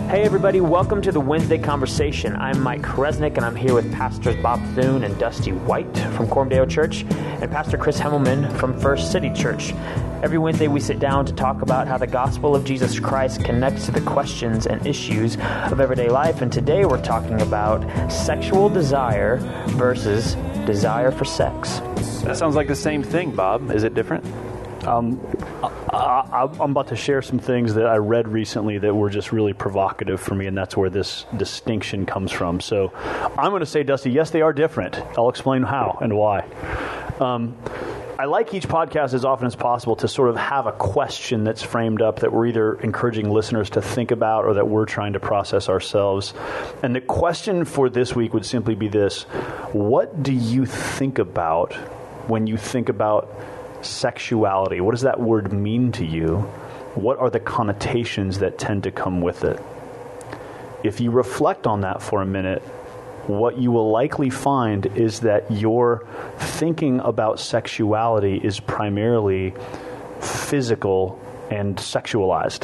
Hey everybody, welcome to the Wednesday Conversation. I'm Mike Resnick and I'm here with Pastors Bob Thune and Dusty White from Coram Deo Church and Pastor Chris Hemmelman from First City Church. Every Wednesday we sit down to talk about how the gospel of Jesus Christ connects to the questions and issues of everyday life, and today we're talking about sexual desire versus desire for sex. That sounds like the same thing, Bob. Is it different? I'm about to share some things that I read recently that were just really provocative for me, and that's where this distinction comes from. So I'm going to say, Dusty, yes, they are different. I'll explain how and why. I like each podcast as often as possible to sort of have a question that's framed up that we're either encouraging listeners to think about or that we're trying to process ourselves. And the question for this week would simply be this: what do you think about when you think about sexuality? What does that word mean to you? What are the connotations that tend to come with it? If you reflect on that for a minute, what you will likely find is that your thinking about sexuality is primarily physical and sexualized.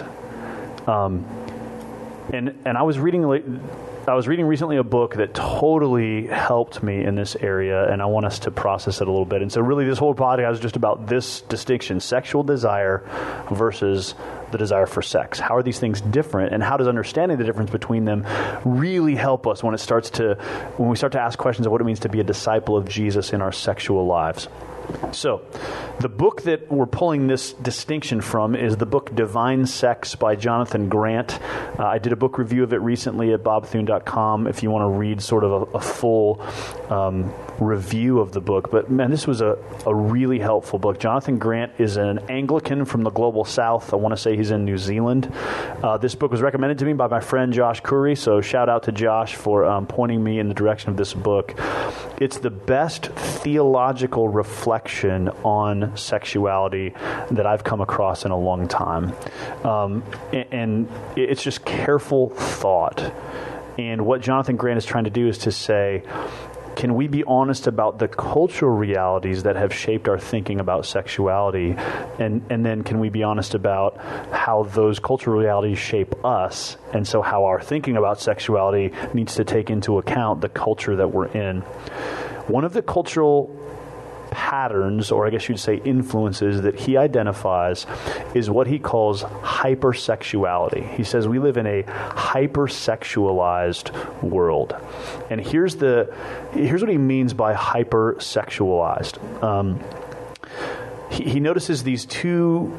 And I was reading recently a book that totally helped me in this area, and I want us to process it a little bit. And so really this whole podcast is just about this distinction: sexual desire versus the desire for sex. How are these things different, and how does understanding the difference between them really help us when we start to ask questions of what it means to be a disciple of Jesus in our sexual lives? So, the book that we're pulling this distinction from is the book Divine Sex by Jonathan Grant. I did a book review of it recently at bobthune.com if you want to read sort of a full review of the book. But man, this was a really helpful book. Jonathan Grant is an Anglican from the Global South. I want to say he's in New Zealand. This book was recommended to me by my friend Josh Curry, so shout out to Josh for pointing me in the direction of this book. It's the best theological reflection on sexuality that I've come across in a long time. And it's just careful thought. And what Jonathan Grant is trying to do is to say, can we be honest about the cultural realities that have shaped our thinking about sexuality? And then can we be honest about how those cultural realities shape us? And so how our thinking about sexuality needs to take into account the culture that we're in. One of the cultural patterns, or I guess you'd say influences, that he identifies is what he calls hypersexuality. He says we live in a hypersexualized world. And here's what he means by hypersexualized. He notices these two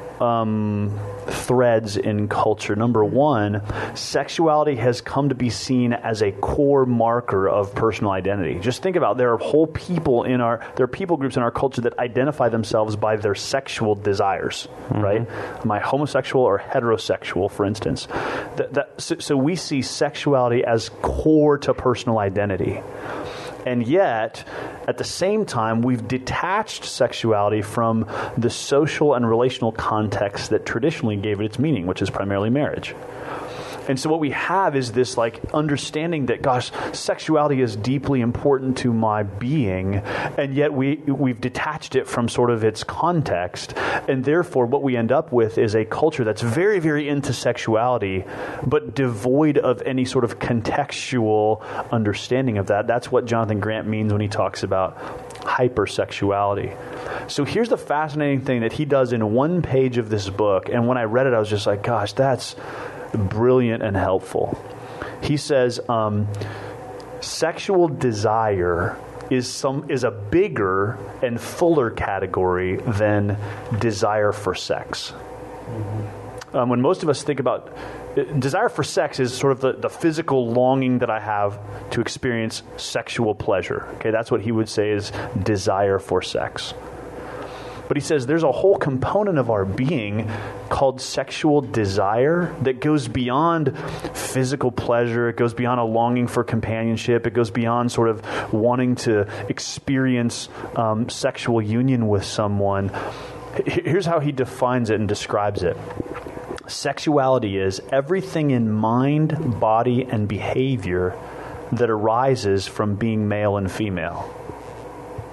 threads in culture. Number one, sexuality has come to be seen as a core marker of personal identity. Just think about, there are people groups in our culture that identify themselves by their sexual desires, right? Am I homosexual or heterosexual, for instance? So we see sexuality as core to personal identity. And yet, at the same time, we've detached sexuality from the social and relational context that traditionally gave it its meaning, which is primarily marriage. And so what we have is this understanding that, gosh, sexuality is deeply important to my being, and yet we've detached it from sort of its context. And therefore, what we end up with is a culture that's very, very into sexuality, but devoid of any sort of contextual understanding of that. That's what Jonathan Grant means when he talks about hypersexuality. So here's the fascinating thing that he does in one page of this book. And when I read it, I was just like, gosh, that's brilliant and helpful. He says, sexual desire is a bigger and fuller category than desire for sex. When most of us think about desire for sex, is sort of the physical longing that I have to experience sexual pleasure. Okay, that's what he would say is desire for sex. But he says there's a whole component of our being called sexual desire that goes beyond physical pleasure. It goes beyond a longing for companionship. It goes beyond sort of wanting to experience sexual union with someone. Here's how he defines it and describes it. Sexuality is everything in mind, body, and behavior that arises from being male and female.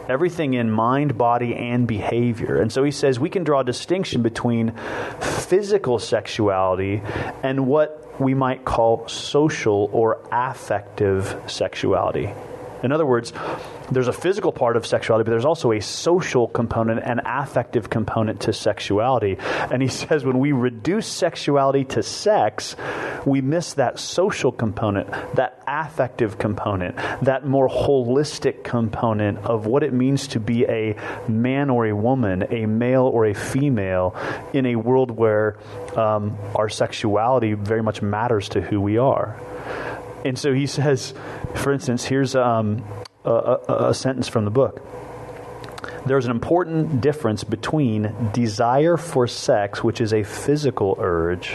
Everything in mind, body, and behavior. And so he says we can draw a distinction between physical sexuality and what we might call social or affective sexuality. In other words, there's a physical part of sexuality, but there's also a social component and affective component to sexuality. And he says when we reduce sexuality to sex, we miss that social component, that affective component, that more holistic component of what it means to be a man or a woman, a male or a female, in a world where our sexuality very much matters to who we are. And so he says, for instance, here's a sentence from the book. There's an important difference between desire for sex, which is a physical urge,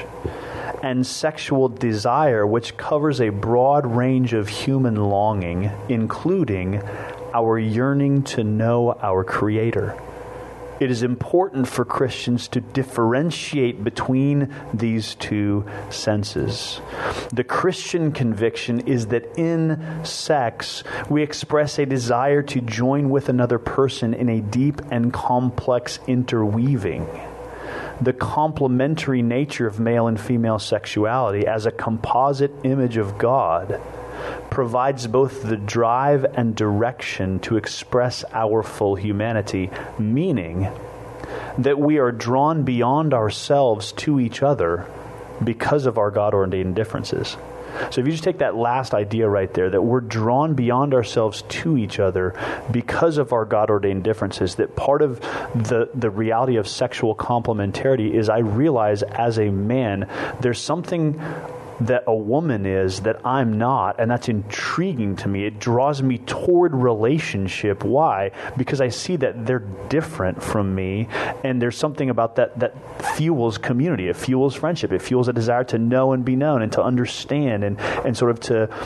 and sexual desire, which covers a broad range of human longing, including our yearning to know our Creator. It is important for Christians to differentiate between these two senses. The Christian conviction is that in sex, we express a desire to join with another person in a deep and complex interweaving. The complementary nature of male and female sexuality as a composite image of God provides both the drive and direction to express our full humanity, meaning that we are drawn beyond ourselves to each other because of our God-ordained differences. So if you just take that last idea right there, that we're drawn beyond ourselves to each other because of our God-ordained differences, that part of the reality of sexual complementarity is I realize as a man, there's something that a woman is that I'm not, and that's intriguing to me. It draws me toward relationship. Why? Because I see that they're different from me, and there's something about that fuels community. It fuels friendship. It fuels a desire to know and be known and to understand and sort of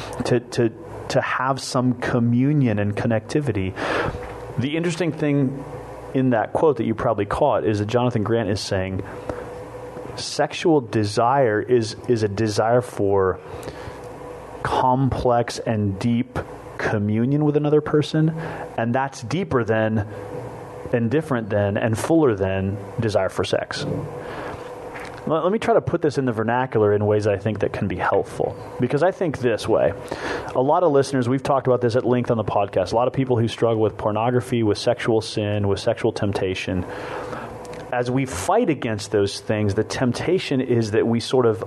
to have some communion and connectivity. The interesting thing in that quote that you probably caught is that Jonathan Grant is saying sexual desire is a desire for complex and deep communion with another person, and that's deeper than and different than and fuller than desire for sex. Let me try to put this in the vernacular in ways I think that can be helpful, because I think this way. A lot of listeners, we've talked about this at length on the podcast, a lot of people who struggle with pornography, with sexual sin, with sexual temptation. As we fight against those things, the temptation is that we sort of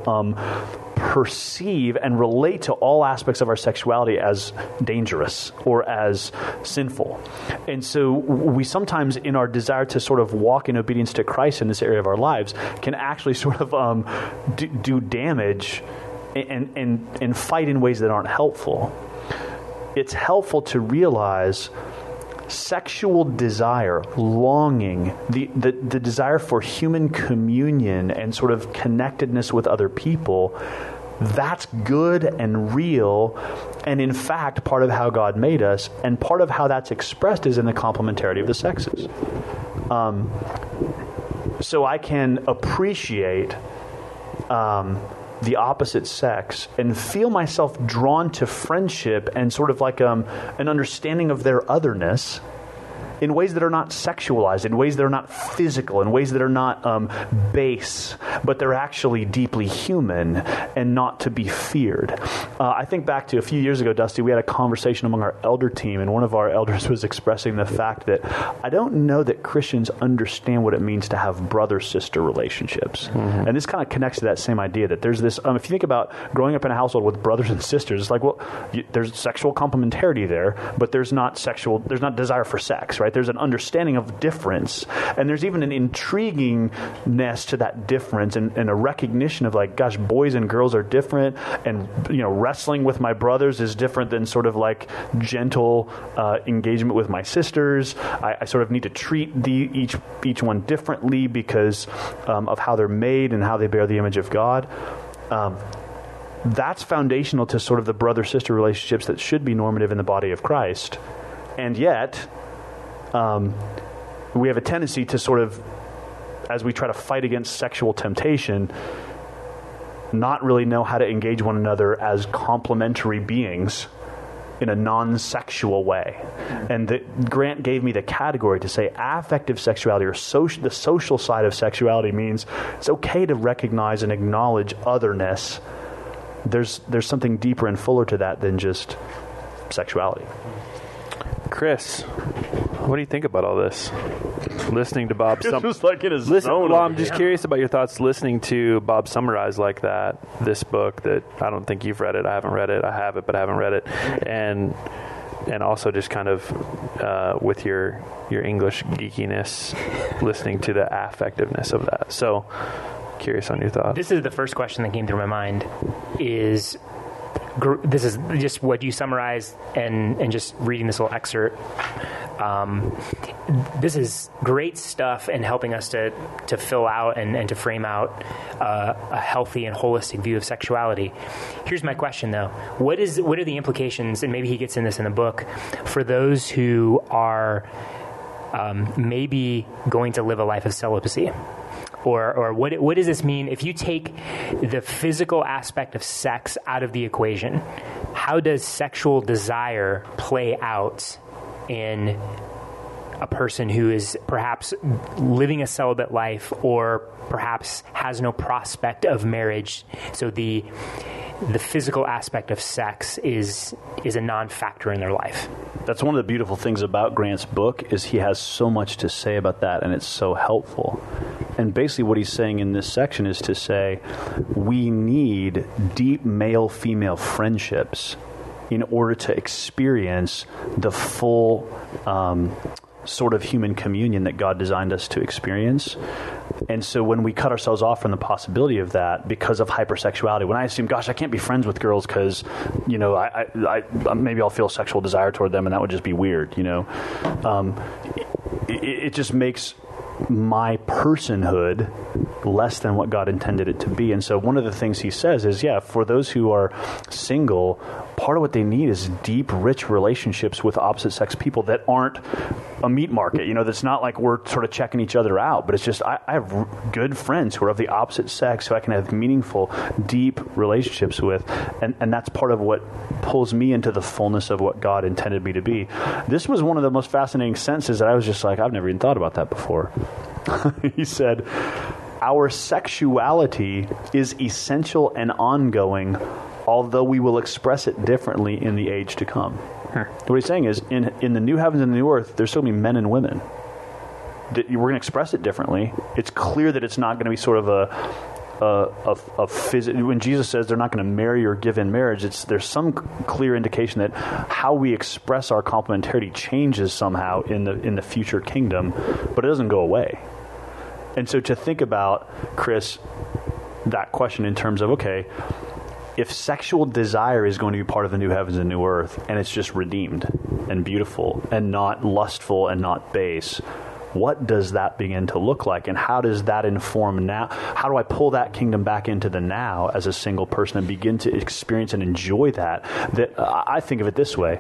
perceive and relate to all aspects of our sexuality as dangerous or as sinful. And so we sometimes, in our desire to sort of walk in obedience to Christ in this area of our lives, can actually sort of do damage and fight in ways that aren't helpful. It's helpful to realize sexual desire, longing, the desire for human communion and sort of connectedness with other people, that's good and real, and in fact part of how God made us, and part of how that's expressed is in the complementarity of the sexes. So I can appreciate the opposite sex and feel myself drawn to friendship and sort of like an understanding of their otherness in ways that are not sexualized, in ways that are not physical, in ways that are not base, but they're actually deeply human and not to be feared. I think back to a few years ago, Dusty, we had a conversation among our elder team, and one of our elders was expressing the fact that I don't know that Christians understand what it means to have brother-sister relationships. Mm-hmm. And this kind of connects to that same idea that there's this, if you think about growing up in a household with brothers and sisters, it's like, well, there's sexual complementarity there, but there's not desire for sex, right? There's an understanding of difference, and there's even an intriguingness to that difference, and a recognition of like, gosh, boys and girls are different, and wrestling with my brothers is different than sort of like gentle engagement with my sisters. I sort of need to treat each one differently because of how they're made and how they bear the image of God. That's foundational to sort of the brother-sister relationships that should be normative in the body of Christ. And yet, we have a tendency to sort of, as we try to fight against sexual temptation, not really know how to engage one another as complementary beings in a non-sexual way. And Grant gave me the category to say affective sexuality, or the social side of sexuality, means it's okay to recognize and acknowledge otherness. There's something deeper and fuller to that than just sexuality. Chris, what do you think about all this? Listening to Bob I'm just curious about your thoughts listening to Bob summarize like that this book that I don't think you've read it. I haven't read it. I have it, but I haven't read it. And also just kind of with your English geekiness, listening to the affectiveness of that. So curious on your thoughts. This is the first question that came through my mind is, this is just what you summarized and just reading this little excerpt. This is great stuff in helping us to fill out and to frame out a healthy and holistic view of sexuality. Here's my question, though. What are the implications, and maybe he gets in this in the book, for those who are maybe going to live a life of celibacy? Or what does this mean if you take the physical aspect of sex out of the equation? How does sexual desire play out in a person who is perhaps living a celibate life, or perhaps has no prospect of marriage? So the physical aspect of sex is a non-factor in their life. That's one of the beautiful things about Grant's book, is he has so much to say about that, and it's so helpful. And basically what he's saying in this section is to say we need deep male-female friendships in order to experience the full sort of human communion that God designed us to experience. And so when we cut ourselves off from the possibility of that because of hypersexuality, when I assume, gosh, I can't be friends with girls because, I maybe I'll feel sexual desire toward them, and that would just be weird, it just makes my personhood less than what God intended it to be. And so one of the things he says is, for those who are single, part of what they need is deep, rich relationships with opposite sex people that aren't a meat market. That's not like we're sort of checking each other out, but it's just I have good friends who are of the opposite sex who I can have meaningful, deep relationships with. And that's part of what pulls me into the fullness of what God intended me to be. This was one of the most fascinating sentences that I was just like, I've never even thought about that before. He said, our sexuality is essential and ongoing, although we will express it differently in the age to come. What he's saying is, in the new heavens and the new earth, there's still going to be men and women. We're going to express it differently. It's clear that it's not going to be sort of when Jesus says they're not going to marry or give in marriage, there's some clear indication that how we express our complementarity changes somehow in the future kingdom, but it doesn't go away. And so to think about, Chris, that question in terms of, okay, if sexual desire is going to be part of the new heavens and new earth, and it's just redeemed and beautiful and not lustful and not base, what does that begin to look like? And how does that inform now? How do I pull that kingdom back into the now as a single person and begin to experience and enjoy that? I think of it this way.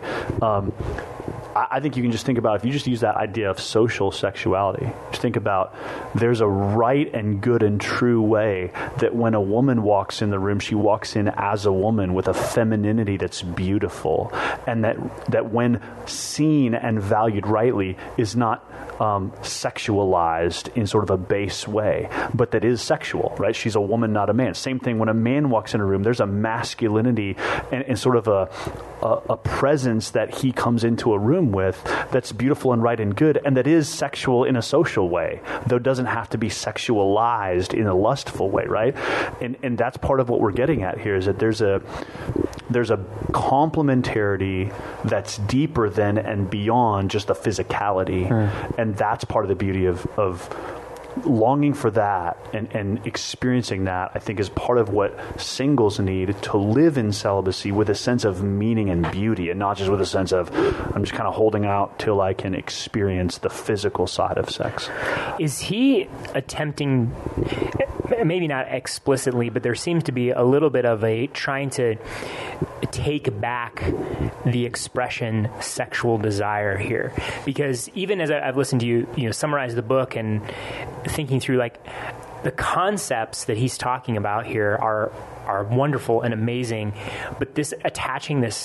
I think you can just think about, if you just use that idea of social sexuality, just think about there's a right and good and true way that when a woman walks in the room, she walks in as a woman with a femininity that's beautiful, and that when seen and valued rightly is not sexualized in sort of a base way, but that is sexual, right? She's a woman, not a man. Same thing when a man walks in a room, there's a masculinity and sort of a presence that he comes into a room with that's beautiful and right and good, and that is sexual in a social way, though it doesn't have to be sexualized in a lustful way, right? And that's part of what we're getting at here, is that there's a complementarity that's deeper than and beyond just the physicality. And that's part of the beauty of longing for that and experiencing that, I think, is part of what singles need to live in celibacy with a sense of meaning and beauty, and not just with a sense of, I'm just kind of holding out till I can experience the physical side of sex. Is he attempting, maybe not explicitly, but there seems to be a little bit of a trying to take back the expression sexual desire here? Because even as I've listened to you summarize the book and thinking through, like, the concepts that he's talking about here are wonderful and amazing, but this attaching this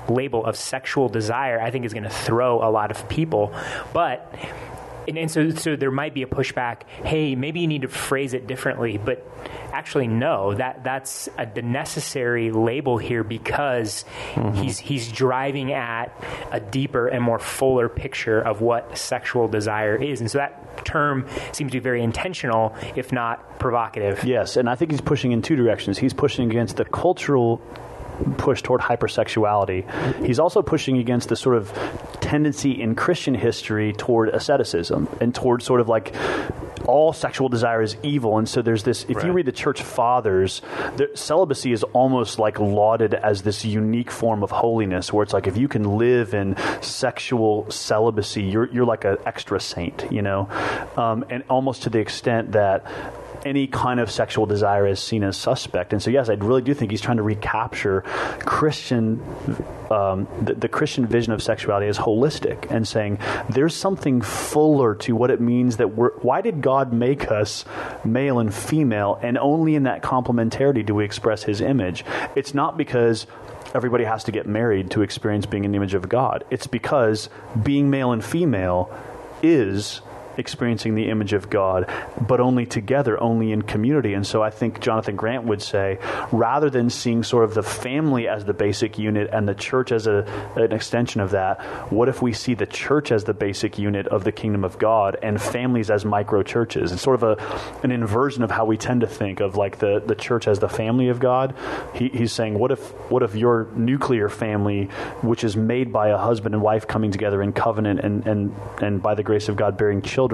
label of sexual desire, I think is going to throw a lot of people. But and so there might be a pushback. Hey, maybe you need to phrase it differently. But actually, no. That's the necessary label here because he's driving at a deeper and more fuller picture of what sexual desire is. And so that term seems to be very intentional, if not provocative. Yes, and I think he's pushing in two directions. He's pushing against the cultural push toward hypersexuality. He's also pushing against the sort of tendency in Christian history toward asceticism and toward sort of like all sexual desire is evil. And so there's this, if you read the church fathers, celibacy is almost like lauded as this unique form of holiness where it's like if you can live in sexual celibacy, you're like an extra saint, you know, and almost to the extent that any kind of sexual desire is seen as suspect. And so, yes, I really do think he's trying to recapture Christian, the Christian vision of sexuality as holistic and saying there's something fuller to what it means that why did God make us male and female, and only in that complementarity do we express his image? It's not because everybody has to get married to experience being in the image of God. It's because being male and female is experiencing the image of God, but only together, only in community. And so I think Jonathan Grant would say, rather than seeing sort of the family as the basic unit and the church as an extension of that, what if we see the church as the basic unit of the kingdom of God and families as micro churches? It's sort of an inversion of how we tend to think of like the church as the family of God. He's saying, what if your nuclear family, which is made by a husband and wife coming together in covenant and by the grace of God bearing children,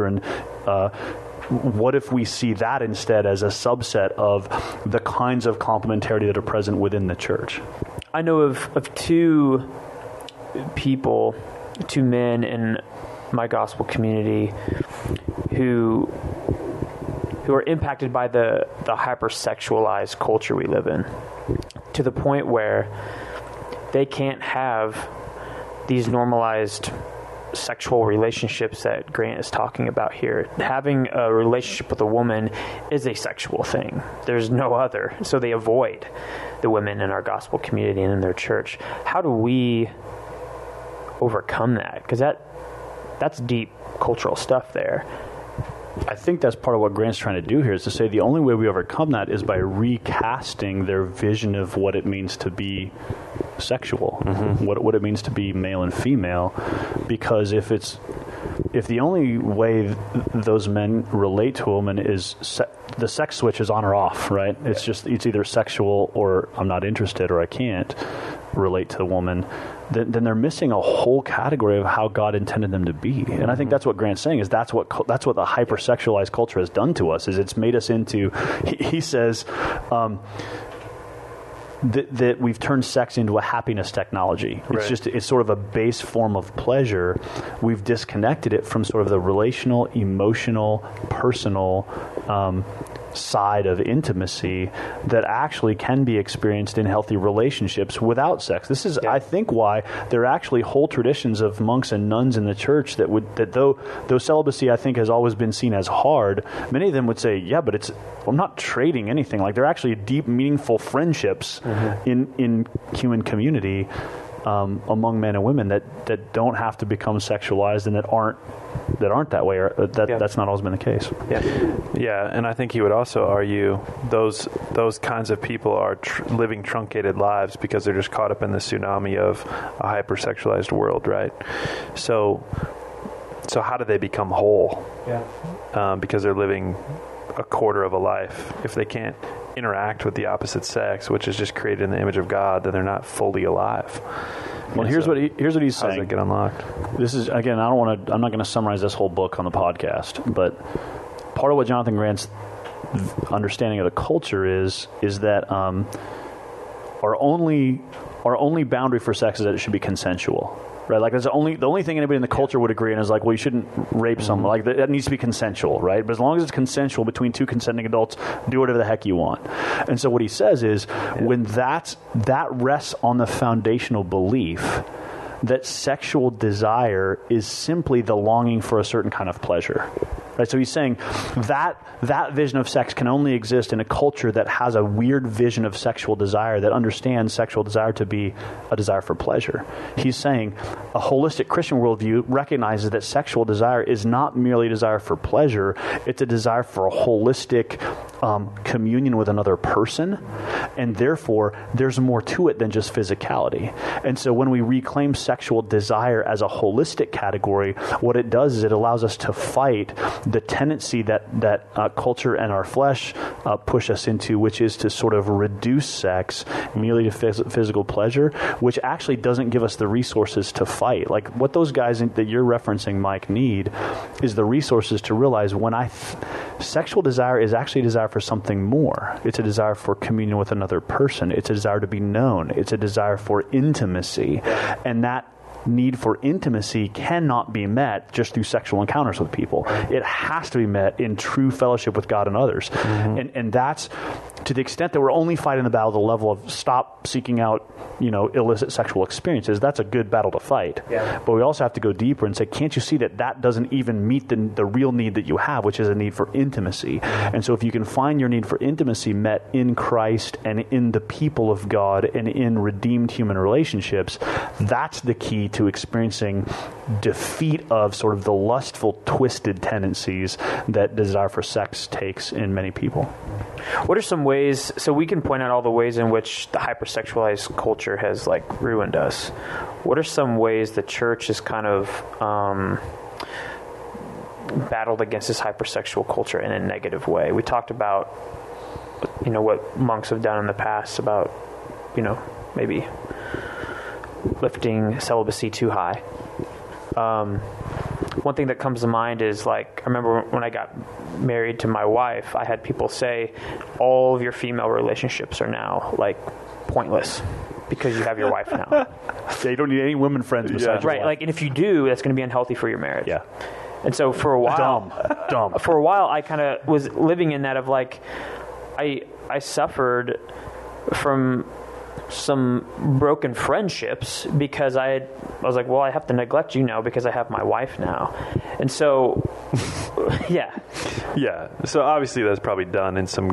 what if we see that instead as a subset of the kinds of complementarity that are present within the church? I know of two people, two men in my gospel community who are impacted by the hypersexualized culture we live in, to the point where they can't have these normalized sexual relationships that Grant is talking about here. Having a relationship with a woman is a sexual thing. There's no other. So they avoid the women in our gospel community and in their church. How do we overcome that? Because that's deep cultural stuff there. I think that's part of what Grant's trying to do here, is to say the only way we overcome that is by recasting their vision of what it means to be sexual, what it means to be male and female. Because if the only way those men relate to a woman is the sex switch is on or off, right? It's either sexual or I'm not interested or I can't relate to the woman. Then they're missing a whole category of how God intended them to be. And I think that's what Grant's saying, is that's what the hypersexualized culture has done to us, is it's made us into, he says, that we've turned sex into a happiness technology. It's sort of a base form of pleasure. We've disconnected it from sort of the relational, emotional, personal side of intimacy that actually can be experienced in healthy relationships without sex. This is, I think, why there are actually whole traditions of monks and nuns in the church that though celibacy, I think, has always been seen as hard, many of them would say, yeah, but I'm not trading anything. Like, they're actually deep, meaningful friendships in human community among men and women that don't have to become sexualized and that aren't that way, or that's not always been the case. Yeah, and I think he would also argue those kinds of people are living truncated lives because they're just caught up in the tsunami of a hypersexualized world, right? So how do they become whole? Because they're living a quarter of a life. If they can't interact with the opposite sex, which is just created in the image of God, then they're not fully alive. Well, here's what he's saying. How does it get unlocked? This is, again, I'm not going to summarize this whole book on the podcast, but part of what Jonathan Grant's understanding of the culture is that our only boundary for sex is that it should be consensual. Right, like that's the only thing anybody in the culture would agree on is like, well, you shouldn't rape someone. Like that needs to be consensual, right? But as long as it's consensual between two consenting adults, do whatever the heck you want. And so what he says is, when that rests on the foundational belief that sexual desire is simply the longing for a certain kind of pleasure, Right? So he's saying that vision of sex can only exist in a culture that has a weird vision of sexual desire, that understands sexual desire to be a desire for pleasure. He's saying a holistic Christian worldview recognizes that sexual desire is not merely a desire for pleasure, it's a desire for a holistic communion with another person, and therefore there's more to it than just physicality. And so when we reclaim sexual desire as a holistic category, what it does is it allows us to fight the tendency that culture and our flesh push us into, which is to sort of reduce sex merely to physical pleasure, which actually doesn't give us the resources to fight. Like what those guys that you're referencing, Mike, need is the resources to realize sexual desire is actually a desire for something more. It's a desire for communion with another person. It's a desire to be known. It's a desire for intimacy. And that need for intimacy cannot be met just through sexual encounters with people. It has to be met in true fellowship with God and others. And that's to the extent that we're only fighting the battle at the level of stop seeking out, illicit sexual experiences. That's a good battle to fight. Yeah. But we also have to go deeper and say, can't you see that doesn't even meet the real need that you have, which is a need for intimacy. And so if you can find your need for intimacy met in Christ and in the people of God and in redeemed human relationships, that's the key to experiencing defeat of sort of the lustful, twisted tendencies that desire for sex takes in many people. What are some ways, so we can point out all the ways in which the hypersexualized culture has ruined us. What are some ways the church has kind of battled against this hypersexual culture in a negative way? We talked about, what monks have done in the past about, maybe lifting celibacy too high. One thing that comes to mind is I remember when I got married to my wife, I had people say all of your female relationships are now pointless because you have your wife now. Yeah, you don't need any women friends besides your wife. And if you do, that's going to be unhealthy for your marriage. Yeah. And so for a while, dumb. For a while, I kind of was living in that of I suffered from some broken friendships because I was like, well, I have to neglect you now because I have my wife now. And so, yeah. So obviously that's probably done in some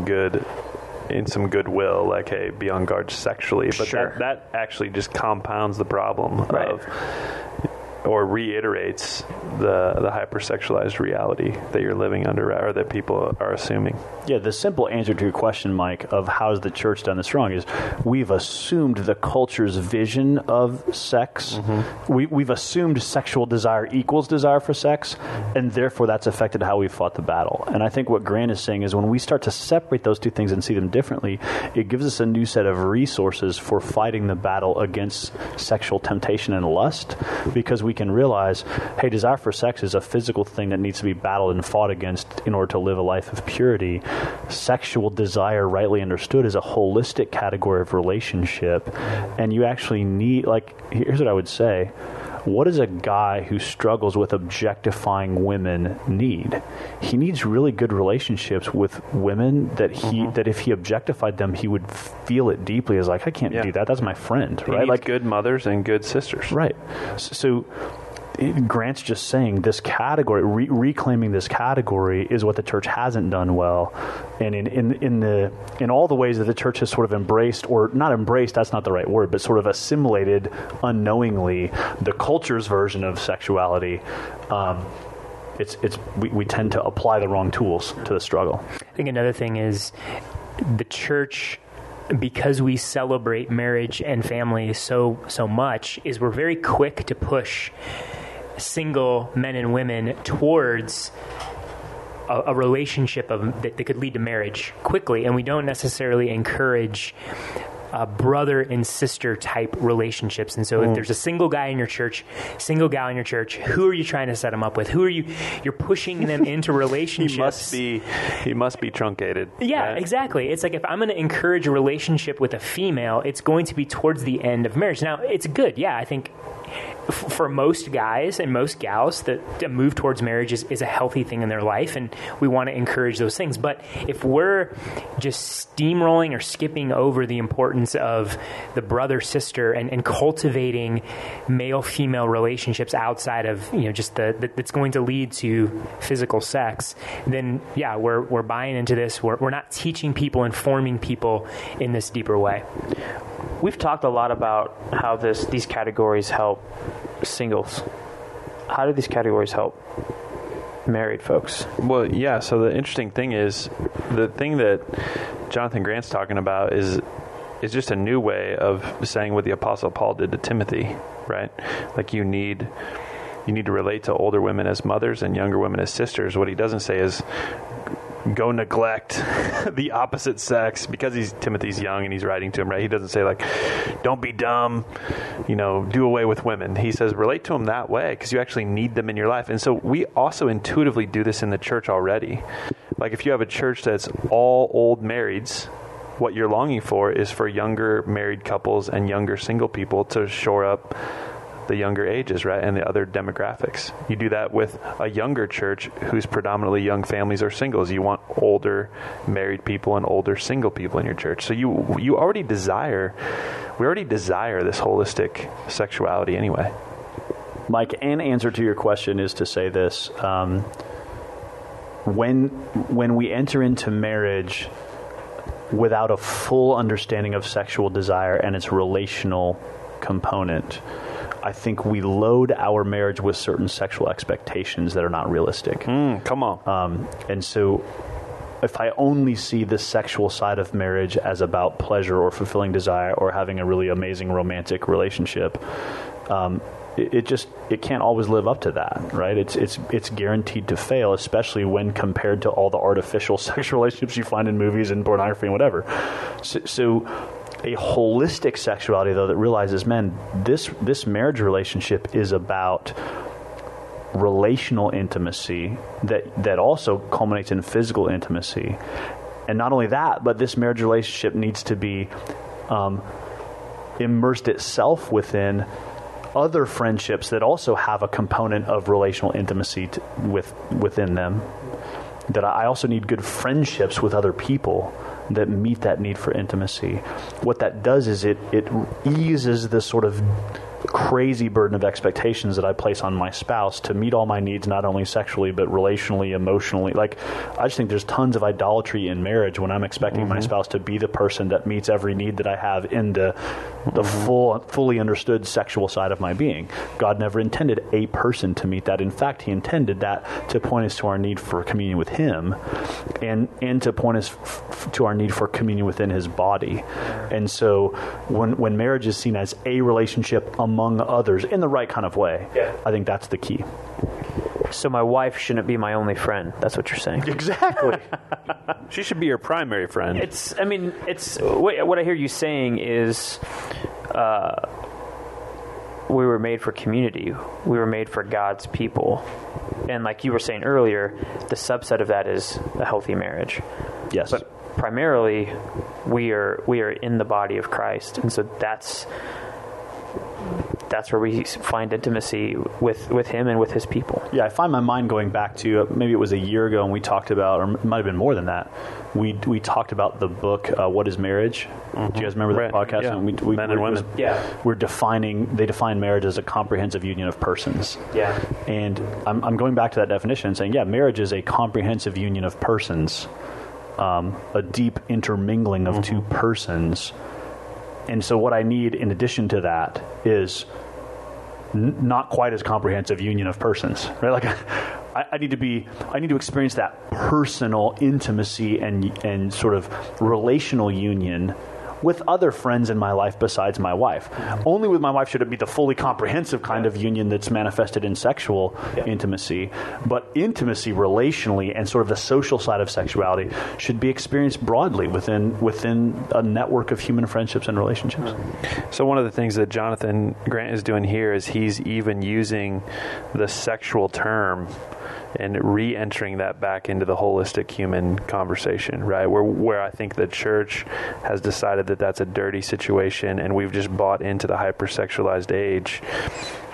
goodwill, hey, be on guard sexually. But sure. that actually just compounds the problem of, or reiterates the hypersexualized reality that you're living under, or that people are assuming. Yeah, the simple answer to your question, Mike, of how's the church done this wrong is we've assumed the culture's vision of sex. We've assumed sexual desire equals desire for sex, and therefore that's affected how we fought the battle. And I think what Grant is saying is when we start to separate those two things and see them differently, it gives us a new set of resources for fighting the battle against sexual temptation and lust, because we can realize, hey, desire for sex is a physical thing that needs to be battled and fought against in order to live a life of purity. Sexual desire, rightly understood, is a holistic category of relationship, and you actually need, here's what I would say. What does a guy who struggles with objectifying women need? He needs really good relationships with women that if he objectified them, he would feel it deeply as I can't do that. That's my friend, right? He needs good mothers and good sisters. Right. So Grant's just saying this category, reclaiming this category is what the church hasn't done well. And in all the ways that the church has sort of embraced, or not embraced, that's not the right word, but sort of assimilated unknowingly the culture's version of sexuality, we tend to apply the wrong tools to the struggle. I think another thing is the church, because we celebrate marriage and family so much, is we're very quick to push single men and women towards a relationship that could lead to marriage quickly, and we don't necessarily encourage brother and sister type relationships. And so if there's a single guy in your church, single gal in your church, who are you trying to set them up with? You're pushing them into relationships. He must be truncated. Yeah, right? Exactly. It's if I'm going to encourage a relationship with a female, it's going to be towards the end of marriage. Now, it's good. Yeah, I think for most guys and most gals, that a move towards marriage is a healthy thing in their life, and we want to encourage those things. But if we're just steamrolling or skipping over the importance of the brother-sister and cultivating male-female relationships outside of, just that's going to lead to physical sex, then we're buying into this. We're not teaching people, informing people in this deeper way. We've talked a lot about how these categories help singles. How do these categories help married folks? Well, yeah, so the interesting thing is, the thing that Jonathan Grant's talking about is just a new way of saying what the Apostle Paul did to Timothy, right? Like you need to relate to older women as mothers and younger women as sisters. What he doesn't say is go neglect the opposite sex because Timothy's young and he's writing to him, right? He doesn't say like, don't be dumb, do away with women. He says relate to them that way because you actually need them in your life. And so we also intuitively do this in the church already. Like if you have a church that's all old marrieds, what you're longing for is for younger married couples and younger single people to shore up the younger ages, right, and the other demographics. You do that with a younger church who's predominantly young families or singles. You want older married people and older single people in your church. So we already desire this holistic sexuality anyway. Mike, an answer to your question is to say this. When we enter into marriage without a full understanding of sexual desire and its relational component, I think we load our marriage with certain sexual expectations that are not realistic. Come on. And so if I only see the sexual side of marriage as about pleasure or fulfilling desire or having a really amazing romantic relationship, it can't always live up to that, right? It's guaranteed to fail, especially when compared to all the artificial sexual relationships you find in movies and pornography and whatever. So a holistic sexuality, though, that realizes, man, this marriage relationship is about relational intimacy that also culminates in physical intimacy. And not only that, but this marriage relationship needs to be immersed itself within other friendships that also have a component of relational intimacy within them. That I also need good friendships with other people that meet that need for intimacy. What that does is it eases the sort of crazy burden of expectations that I place on my spouse to meet all my needs, not only sexually, but relationally, emotionally. Like, I just think there's tons of idolatry in marriage when I'm expecting my spouse to be the person that meets every need that I have in the fully understood sexual side of my being. God never intended a person to meet that. In fact, he intended that to point us to our need for communion with him and to point us to our need for communion within his body. And so when marriage is seen as a relationship among others in the right kind of way, I think that's the key. So my wife shouldn't be my only friend. That's what you're saying. Exactly. She should be your primary friend. What I hear you saying is we were made for community. We were made for God's people. And like you were saying earlier, the subset of that is a healthy marriage. Yes. But primarily, we are in the body of Christ. And so that's where we find intimacy with him and with his people. Yeah, I find my mind going back to maybe it was a year ago, and we talked about, or it might have been more than that. We talked about the book What is Marriage? Do you guys remember that podcast? Yeah. Men and women. They define marriage as a comprehensive union of persons. Yeah. And I'm going back to that definition and saying, marriage is a comprehensive union of persons, a deep intermingling of two persons. And so what I need in addition to that is not quite as comprehensive union of persons, right? Like I need to experience that personal intimacy and sort of relational union with other friends in my life besides my wife. Only with my wife should it be the fully comprehensive kind of union that's manifested in sexual intimacy. But intimacy relationally and sort of the social side of sexuality should be experienced broadly within a network of human friendships and relationships. So one of the things that Jonathan Grant is doing here is he's even using the sexual term and re-entering that back into the holistic human conversation, right? Where I think the church has decided that that's a dirty situation and we've just bought into the hypersexualized age.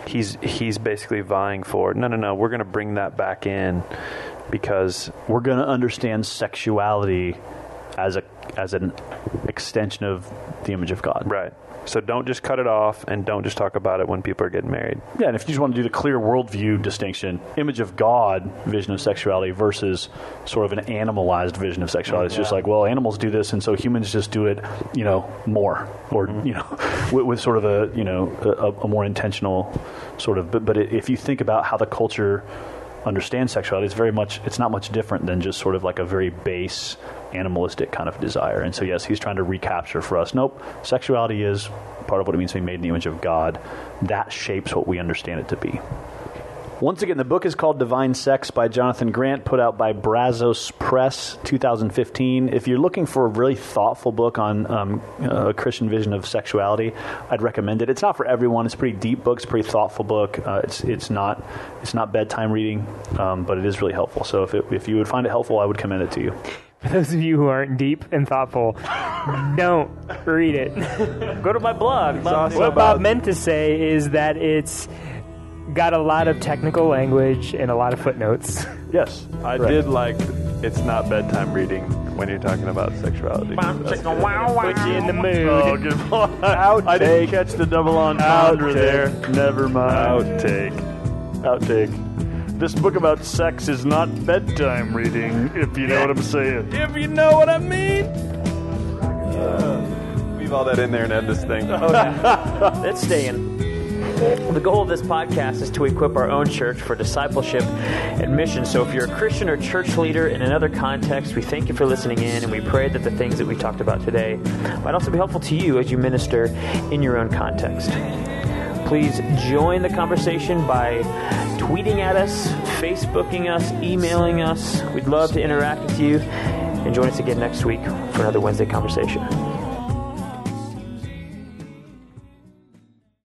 he's basically vying for, no, we're going to bring that back in because we're going to understand sexuality as an extension of the image of God. Right. So don't just cut it off, and don't just talk about it when people are getting married. Yeah, and if you just want to do the clear worldview distinction, image of God vision of sexuality versus sort of an animalized vision of sexuality. It's just like, well, animals do this, and so humans just do it, more, or with sort of a more intentional sort of. But if you think about how the culture understands sexuality, it's not much different than just sort of like a very base animalistic kind of desire. And so, yes, he's trying to recapture for us, nope, sexuality is part of what it means to be made in the image of God. That shapes what we understand it to be. Once again, the book is called Divine Sex by Jonathan Grant, put out by Brazos Press, 2015. If you're looking for a really thoughtful book on a Christian vision of sexuality, I'd recommend it. It's not for everyone. It's a pretty deep book. It's a pretty thoughtful book. It's not bedtime reading, but it is really helpful. So if you would find it helpful, I would commend it to you. For those of you who aren't deep and thoughtful, don't read it. Go to my blog. What Bob meant to say is that it's got a lot of technical language and a lot of footnotes. Yes. I did like it's not bedtime reading when you're talking about sexuality. Put you in the mood. Oh, good point. I didn't catch the double entendre there. Never mind. Outtake. This book about sex is not bedtime reading, if you know what I'm saying. If you know what I mean. Leave all that in there and end this thing. Oh, yeah. It's staying. The goal of this podcast is to equip our own church for discipleship and mission. So if you're a Christian or church leader in another context, we thank you for listening in, and we pray that the things that we talked about today might also be helpful to you as you minister in your own context. Please join the conversation by tweeting at us, Facebooking us, emailing us. We'd love to interact with you. And join us again next week for another Wednesday conversation.